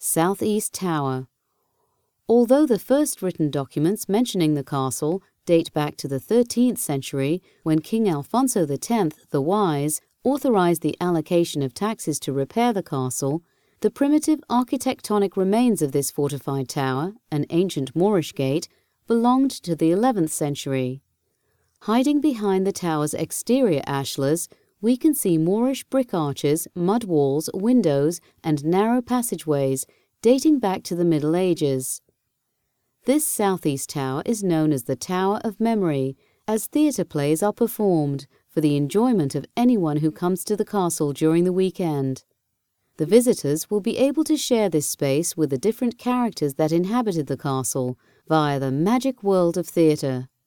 Southeast Tower. Although the first written documents mentioning the castle date back to the 13th century, when King Alfonso X the Wise authorized the allocation of taxes to repair the castle, the primitive architectonic remains of this fortified tower, an ancient Moorish gate, belonged to the 11th century. Hiding behind the tower's exterior ashlars, we can see Moorish brick arches, mud walls, windows, and narrow passageways dating back to the Middle Ages. This southeast tower is known as the Tower of Memory, as theatre plays are performed for the enjoyment of anyone who comes to the castle during the weekend. The visitors will be able to share this space with the different characters that inhabited the castle via the magic world of theatre.